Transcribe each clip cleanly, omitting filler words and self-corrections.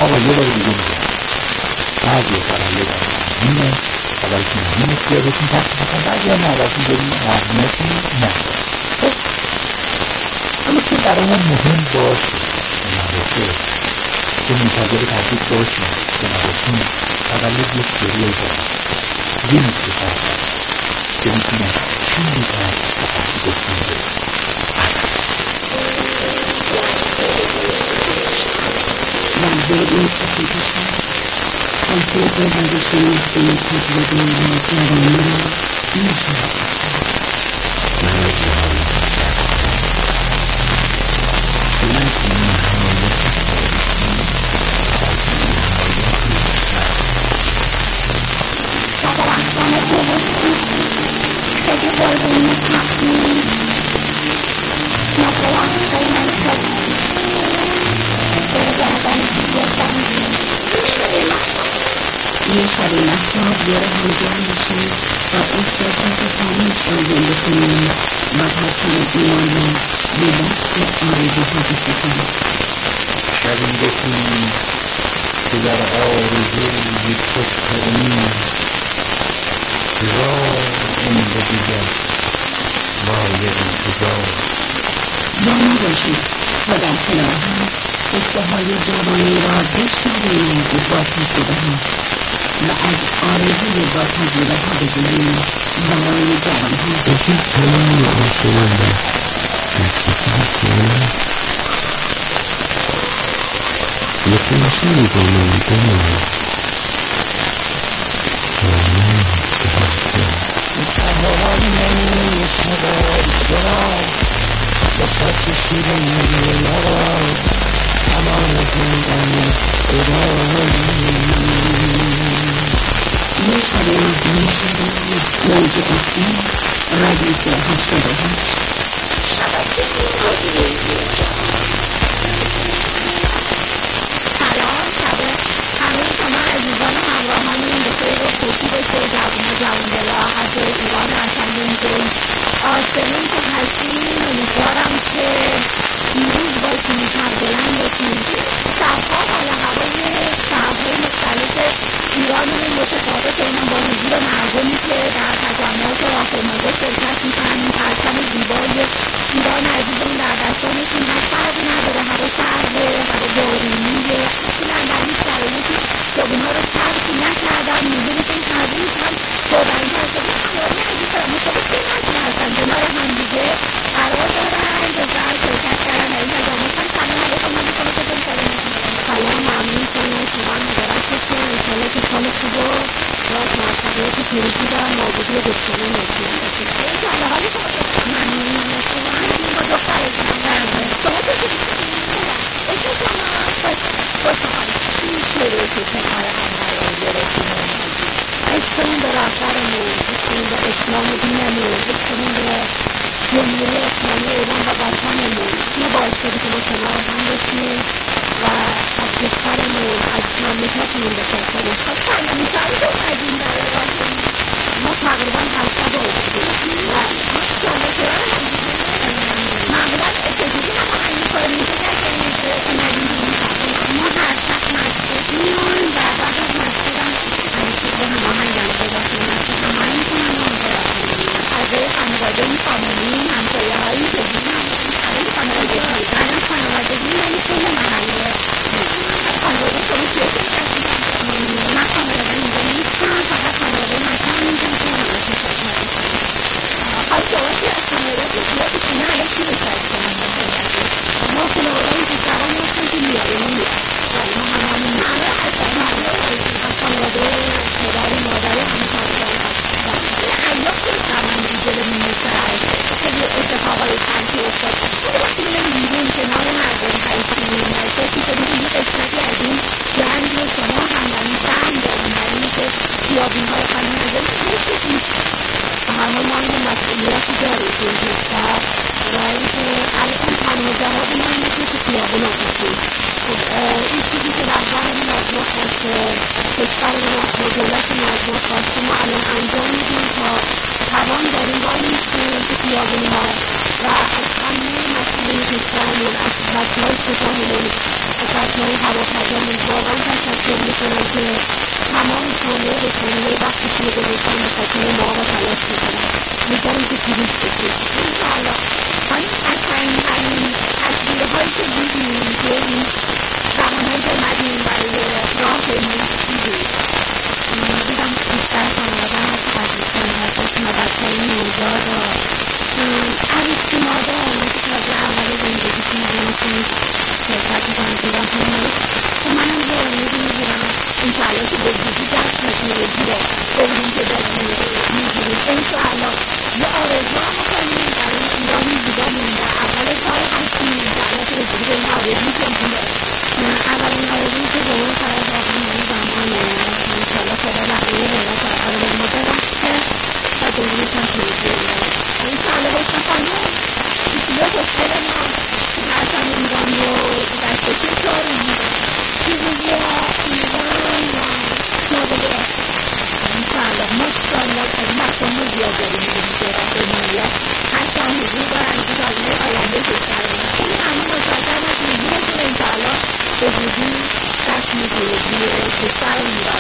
آقا یه بار دیگه میگم بعضی تولد مهمه و برایشون مهمه که یادشون پخش بکن، بعضی هم نبرشون داریم اهمیتی نه. اما که برای مهم باشه نباشه که منتظر تحقیق باشیم که نباشیم تولد یک سریع داریم یه میشه سرکن که میتونه خیلی باید تحقیق بکنه. منظور این تحقیقشم همطور به روشناسی تجربه و جوانی را میشناسم. یه شب مهتاب یه راه جمع بشیم و احساسات خاموش را زنده کنیم و پرچم ایمان را به دست آرزوها بسپاریم. شبی بکنیم که در آرزوی خود کنیم زندگی مایه انتظار. با ما باشید تا در کنار هم قصه های جوانی را بشنویم از با تجربه ها و از آرزوی با تجربه ها بگوییم برای جوان ها. باشید تمام آسمان را محسوسه کنیم یکنشانی با من بمانم تا من سهر کنم سهران شبای سرا بسات شیرین لبا تمام زندگی یه شب مهمی شدیم موج افیم ردیف 88 سلام شب همه شما عزیزان همراهانمون به خیر و خوشی باشه. جوان‌دلا از ایران هستیم آسمون که هستیم امیدوارم که پیروز باشیم، سربلند باشیم. شبها حال هوای شهرهای مختلف ایران متفاوت اونم با حضور مردمی که در تجمعات راهپیمایی شرکت می‌کنن. پرچم زیبای ایران عزیزمون در دستانشون هست. فرقی نداره هوا سرده، هوا بارونیه، اصولا در این شرایطی خیابون‌ها رو ترک نکردن. می‌دونستون تبریز هم بابایی هستن خیابون عزیز دارن مطابق این هستن کنار هم دیگه قرار دارن بزن شرکت کردن در این تجمعات. سلام علیکم نمی‌کنه که بکنم سلام ممنون کنم شما مبارک بشه. انشالله که سال خوب و باز موفقیت پیروزی دارم موجودی دکتری نسیم باشید. انشالله حالی که ممنون شما همین با دخترتون شما که اسم شما خوشحال پیروزی که کار هم قرار گرفتیم عشقمون به رهبرمون، عشقمون به اسلام و دینمون، عشقمون به جمهوری اسلامی ایران و وطنمون اینو باعث شده که ما کنار هم باشیم و از کشورمون از مملکتمون دفاع کنیم. خب چندمین شبی که اومدیم در راهمون ما تقریبا 8 شب اومدیم و ماشاءالله معمولا چجوری هماهنگ می‌کنیم که اومدیم ما هر شب مسجدیم و بعد از مسجدم همیشه به هماهنگم پیدا کنیم هماهنگ کنم و فضای خانوادگی فامیلی همسایه‌هایی که این خانوادگی یعنی کل محله خانواده شما کیه که من خانواده اینجا نیستم، فقط خانواده مکان اینجا که همه حال شما که از خانواده که زیادی خونه الان کی بساید کنم ما خانواده این پیشران هستم که میاریم ما همانی همه هستم از خانواده پدر مادر همسایه‌ها ایام که من جلوی می‌شد خیلی اتفاقای تلخی افتاد. وقتی می‌ریم بیرون کنار مردم هستیم احساسی کنیم یه قسمتی از این جنگ رو شما هم در این سهم داریم در این که خیابون‌ها رو خالی نذاریم می‌شیم و همه ما این مسئولیتی داریم که این کشور و اینکه الان تنها جواب ما اینه که خیابون رو بشیم. این چیزی که رهبرمون از ما خواسته، کشورمون از ما دولتمون از ما خواسته ما الان انجام میدیم تا توان داریم وای میستیم تو خیابون‌ها و از همه مسئله کشورمون از بچه‌های کوتاهمون سطح هواپیما میزبانان تشکر میکنه که تمام خانه به خانه وقتی توی گذاشتن مساکن ما را تلاش میکنن میگن که توریست بشید. انشاءالله همین تصویرهایی که دیدیم که این زمانهایی که اومدیم برای راه دیدیم دیدم بیشتر خانواده هست عزیزتان هستش مبتر نوزاد عروسی مادر که تازه اول زندگیشون بینشون شرکت میکنن تو راهنمایی و منم یه امیدی میگیرم انشاءالله که به زودی دست میگیره ببینیم که دست میگیریم انشاءالله یه آرزو هم میکنیم برای ایرانی زیبا مونده اول کار هستیم انشاءالله که به زودی به این آرزو کنیم اولین آرزویی که به اون طرف واقعا همه زمانه انشاءالله خدا بقیه حیات آخر به ما ببخشه و دورونشان پیروزی انشاءالله بسم خانم بیشتر خوشگل ما حسن ایران رو دستشی کاریم پیروزی ایران و نابده انشاءالله ماشاءالله از مقام زیاد داریم میدونیم که دنیا حتی حضور دارن که سالهای آینده کشوریم خیلی همون مشاهده ما پیروزیه که انشاءالله به زودی رسم پیروزی کشور ایران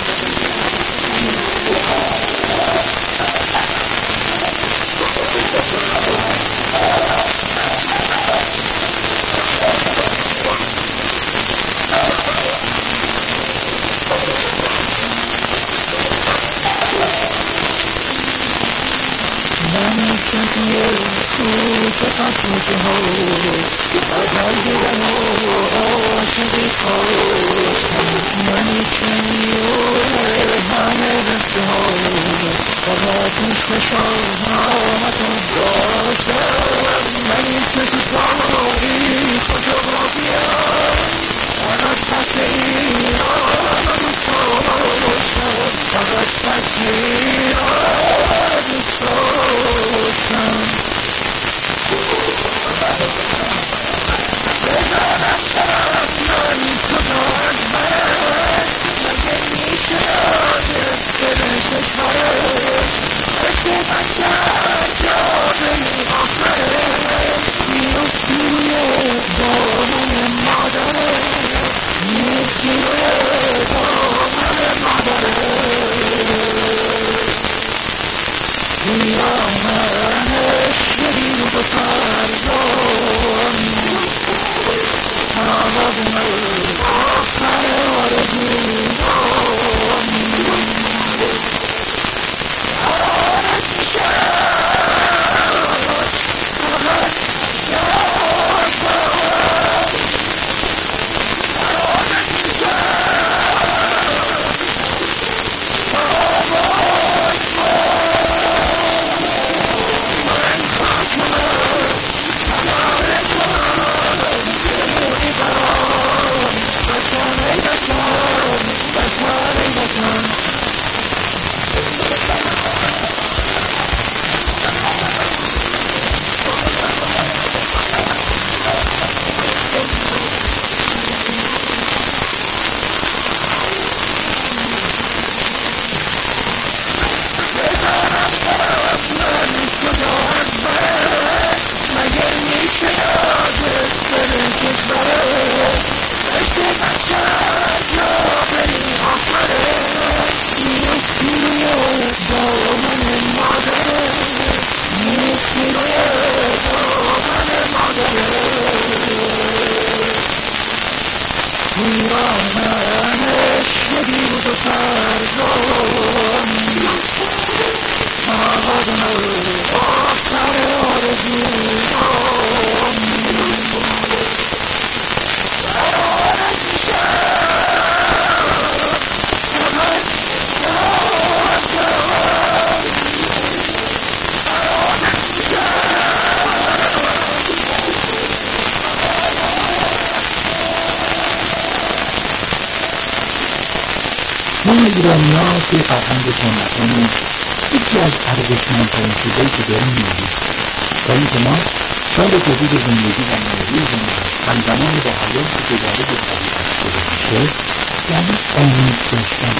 ما ایرانی‌ها توی فرهنگ سنتمون یکی از ارزشمندترین چیزایی که داریم می‌بینیم و اینکه ما سال جدید زندگی و نوروزمون همزمان با حیاتی که وارد طبیعت شده میشه یعنی امید داشتن.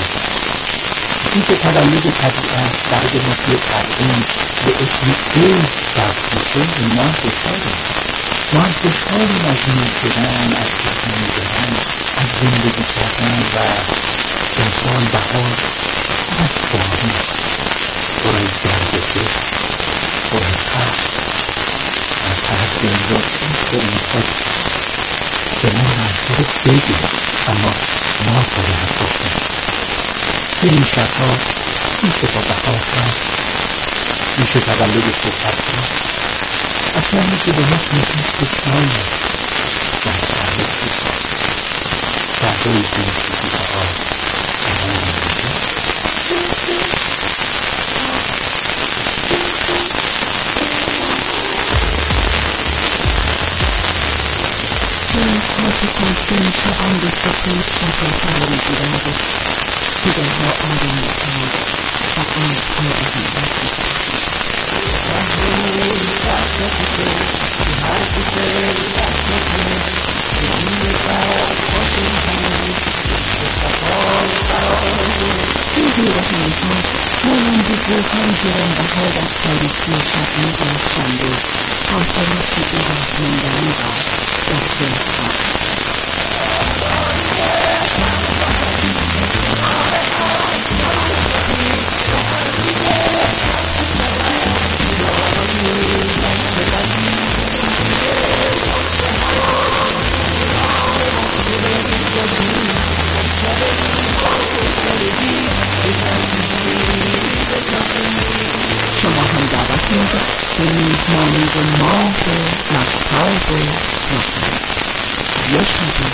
اینکه تولد طبیعت برای ما توی تقویم به اسم عید ثبت میشه اینا خوشحالیم. ما هم خوشحالیم از نور شدن، از تخم زدن زندگی کردن و امسال بهار پر از بارون، پر از گرد و دل، پر از خط. از هر دنیا این میخواد به ما منظور بگه، اما ما باید بکنیم. این شبها میشه با بهار هست، میشه تولدش رو تبدیل، اصلا میشه به ما نشست چای دست تولد بشن. فردایی که این شکوزه ها برای میده کنسون شبان به سکوت متاثر میگیرند که دلها آرام میکنند و آنها به هم این دورهنگها مانند بزرگان گرانبها در تاریکی شب میدانستند و خاطراتی ایرادماندنی را در دلها میزمانی و ماه و مختاب و مختاب یشب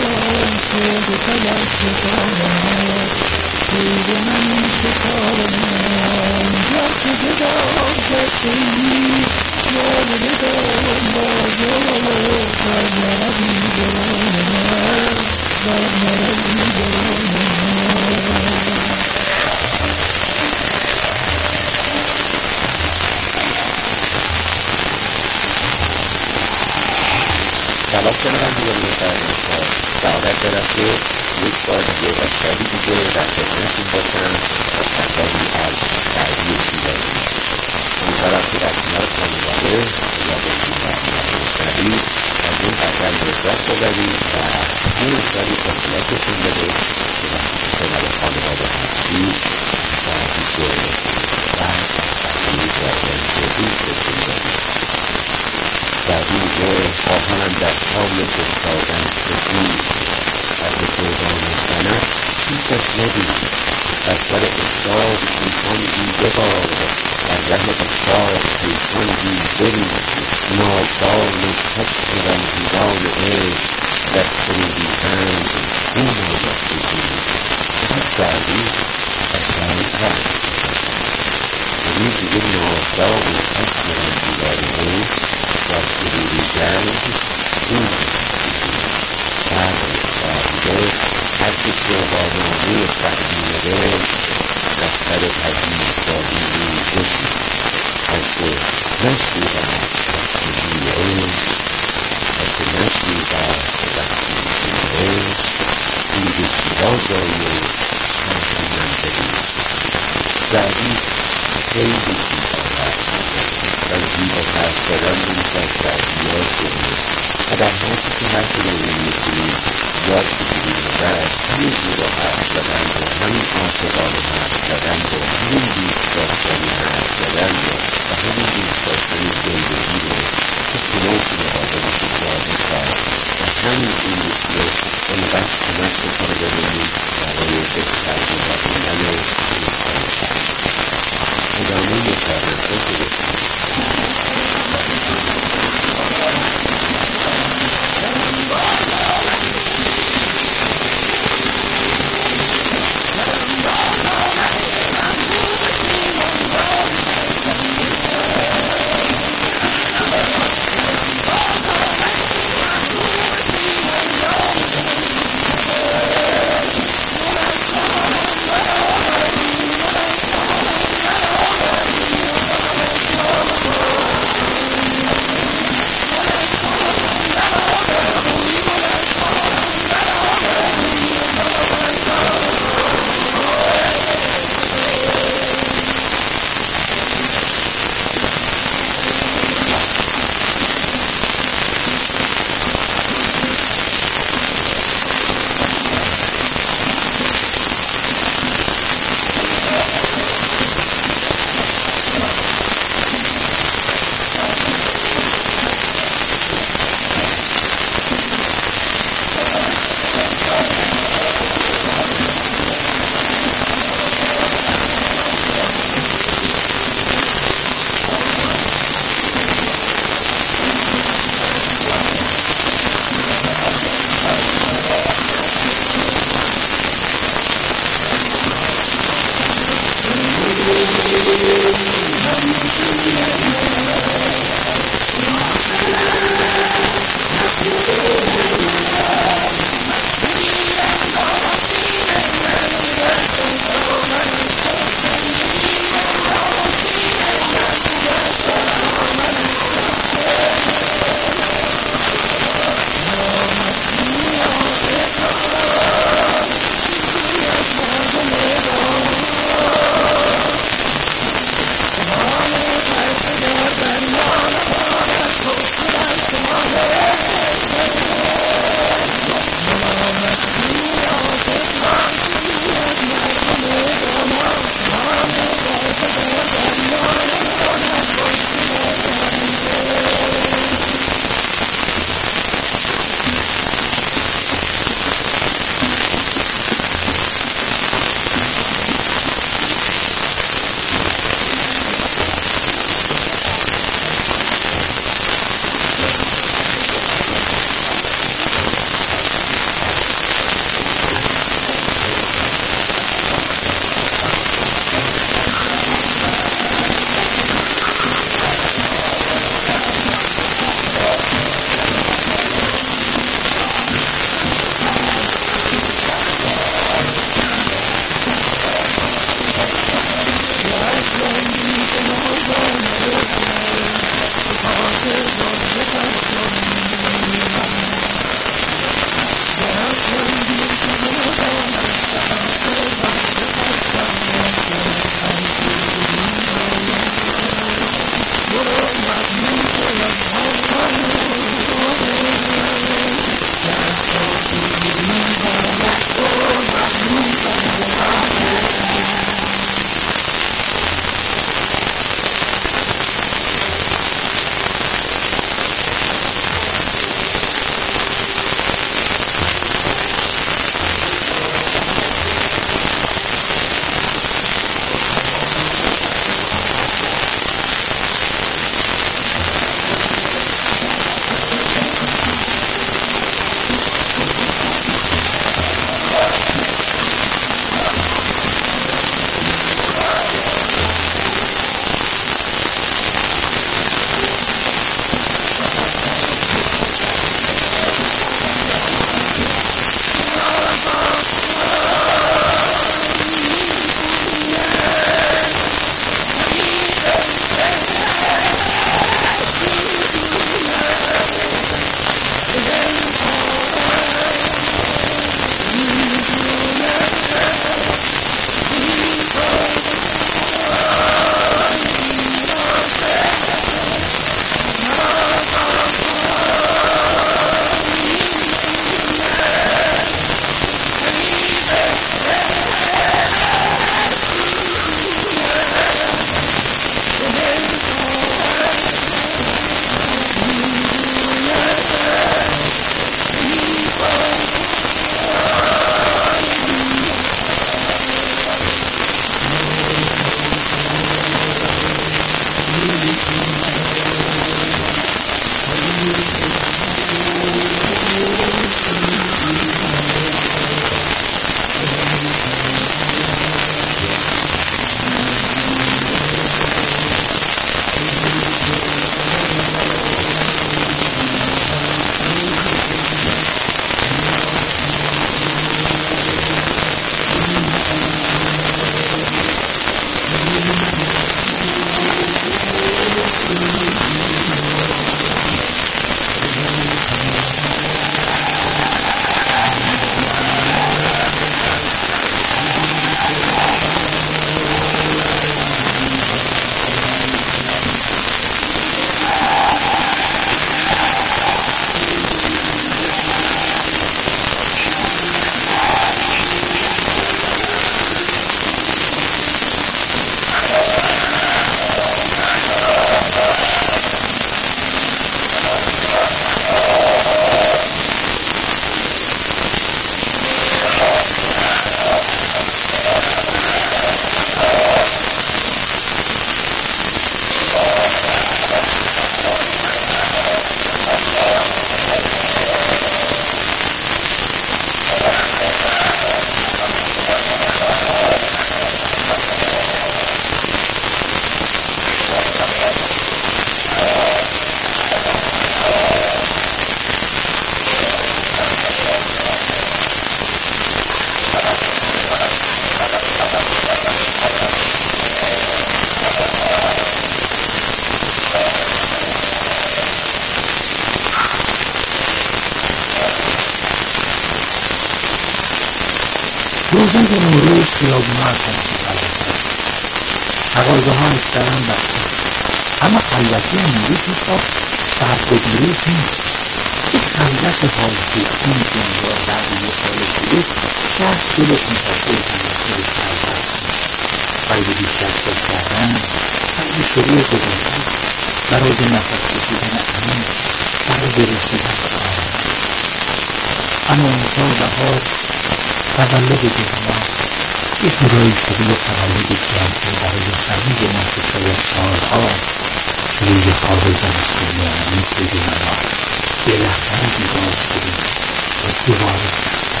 روزای نوروز خیابون‌ها از هم خلوت، مغازه‌ها اکثراً بسته، اما خلوتی نوروز میخواد سرگذری نیست. یک خلوت حال‌فروختن که انگار بعد یه سال شده شاید دلت می‌خواسته خلوت خلوت برای بیشتر فکر کردن، برای شروع گذشتن، برای نفس کشیدن عمیق، برای رسیدن به آرامش. اما امسال بهار تولد دنیا یک خدایی شروع تولد جمعی برای همه ما که شاید سالها روی خواب زمستونی توی ما بالاخره بیدار شدیم و دوباره سرد.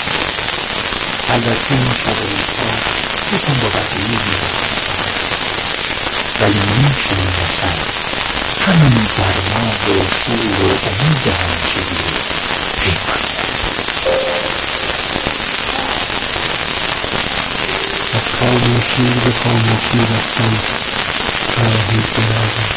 البته این شب و روزها یکم با بقیه میرسیم، ولی نمیشونیم وسط همین گرما و شور و امید همیشگی رو پیمان از خاموشی به خاموشی رفتن راهی بروم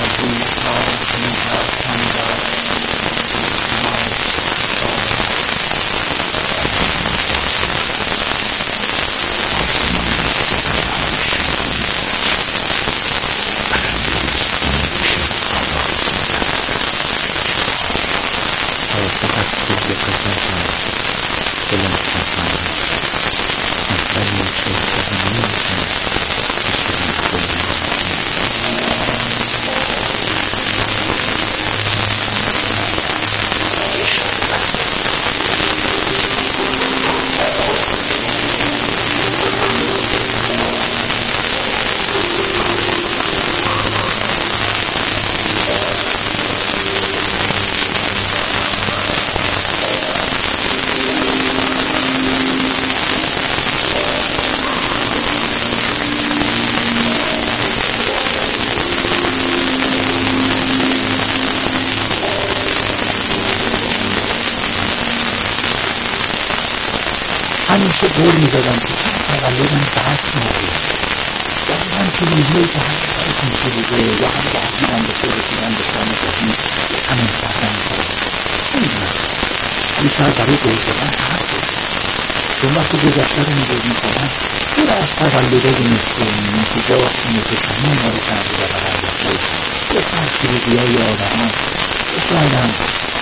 همیشه قول میزدم که تولدم بعد نبود، دقیقا تو روزهایی که هر سرتون شده یا هم درگیرم بشه رسیدن به سال جدید همین کردن سال نمیدونم، ولی شاید برای قول دادن حق بود. چون وقتی گذشته رو نگاه میکنم دور از تولدهای نصف و نیمی که جا نیزه کمی ما رو کرده و برنداشته یا سرشلوغی های آدمان یا شاید هم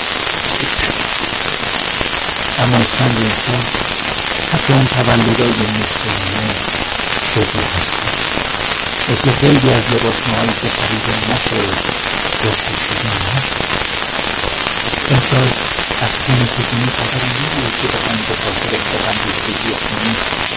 اما از چند امسال حتی اون تولدهای نصف نیمه شکل هستم، مثل خیلی از لباسمهایی که خریده نشد یا پوشیده نشد. امسال از خونه خودمونی خبری نبود که بخوایم به خاطر خودم دوستگی خونی